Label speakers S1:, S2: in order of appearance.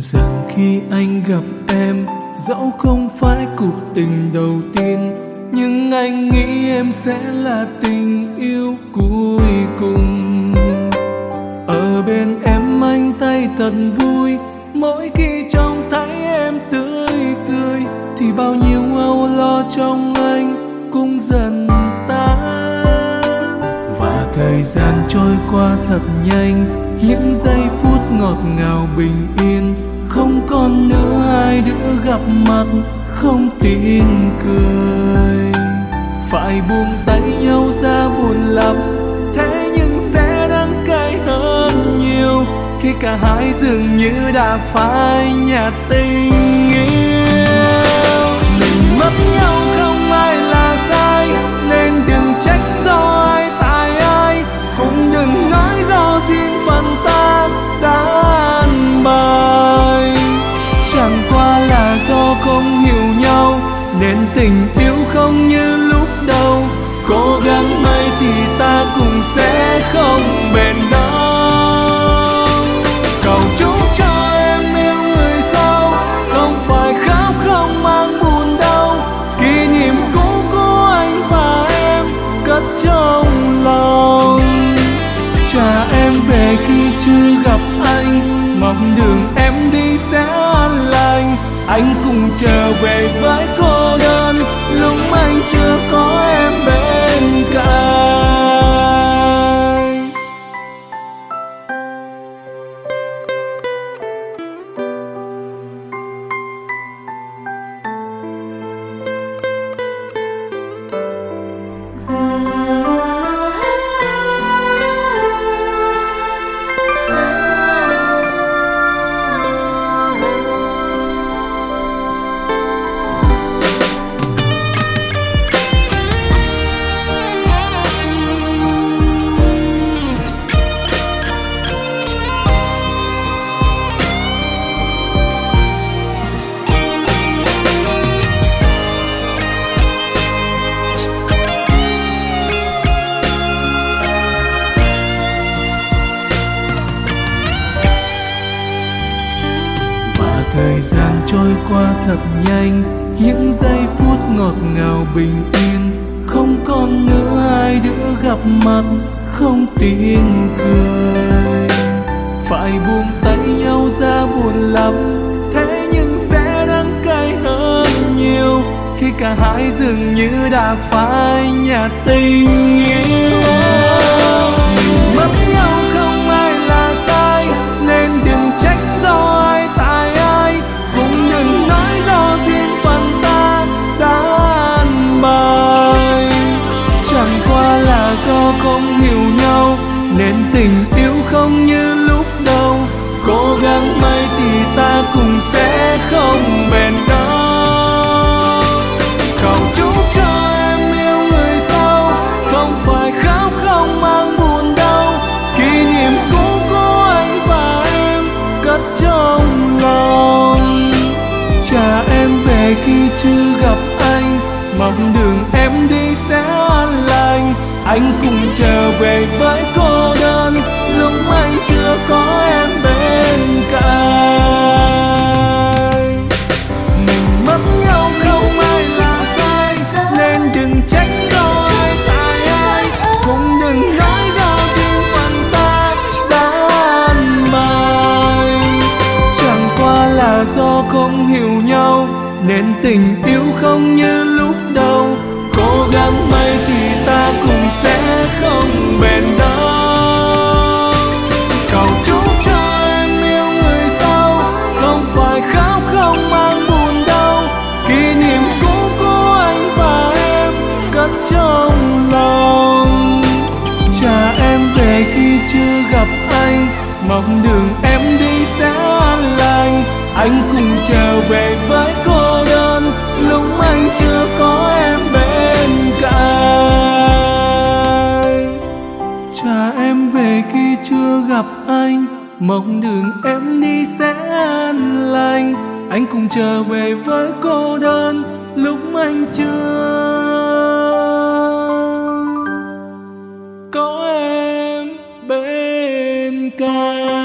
S1: Rằng khi anh gặp em, dẫu không phải cuộc tình đầu tiên, nhưng anh nghĩ em sẽ là tình yêu cuối cùng. Ở bên em anh tay thật vui, mỗi khi trông thấy em tươi cười thì bao nhiêu âu lo trong anh cũng dần tan. Và thời gian trôi qua thật nhanh, những giây phút ngọt ngào bình yên, không còn nữa hai đứa gặp mặt không tin cười. Phải buông tay nhau ra buồn lắm, thế nhưng sẽ đắng cay hơn nhiều khi cả hai dường như đã phai nhạt tình yêu. Mình mất nhau không ai là sai, nên đừng trách do ai tại ai, cũng đừng nói do duyên phận ta đã an bài. Chẳng qua là do không hiểu nhau nên tình yêu không như lúc đầu. Cố gắng mấy thì ta cũng sẽ không bền đâu. Cầu chúc cho em yêu người sau, không phải khóc không mang buồn đau. Kỷ niệm cũ của anh và em cất trong lòng. Cha em về khi chưa gặp anh, mong đường em đi sẽ an lành. Anh cùng trở về với cô đơn lúc anh chưa có em bên cạnh. Thời gian trôi qua thật nhanh, những giây phút ngọt ngào bình yên, không còn nữa hai đứa gặp mặt không tin cười. Phải buông tay nhau ra buồn lắm, thế nhưng sẽ đắng cay hơn nhiều khi cả hai dường như đã phai nhạt tình yêu. Mình mất nhau không ai là sai, nên đừng trách do ai tại ai, cũng đừng nói do duyên phận ta đã an bài. Chẳng qua là do không hiểu nhau nên tình yêu không như lúc đầu. Cố gắng mấy thì ta cũng sẽ không bền đâu. Cầu chúc cho em yêu người sau, không phải khóc không mang buồn đau. Kỷ niệm cũ của anh và em cất trong lòng. Cha em về khi chưa gặp anh, mong đường em đi sẽ an lành. Anh cùng trở về với cô đơn lúc anh chưa có em bên cạnh. Mình mất nhau không ai là sai, nên đừng trách do ai tại ai, cũng đừng nói do duyên phận ta đã an bài. Chẳng qua là do không hiểu nhau nên tình yêu không như lúc đầu. Cố gắng mấy thì ta cũng sẽ không bền đâu. Cầu chúc cho em yêu người sau, không phải khóc không mang buồn đau. Kỷ niệm cũ của anh và em cất trong lòng. Cha em về khi chưa gặp anh, mong đường em đi sẽ an lành. Anh cùng trở về với cô đơn lúc anh chưa có em bên cạnh. Cha em về khi chưa gặp anh, mong đường em đi sẽ an lành. Anh cùng trở về với cô đơn lúc anh chưa có em bên cạnh.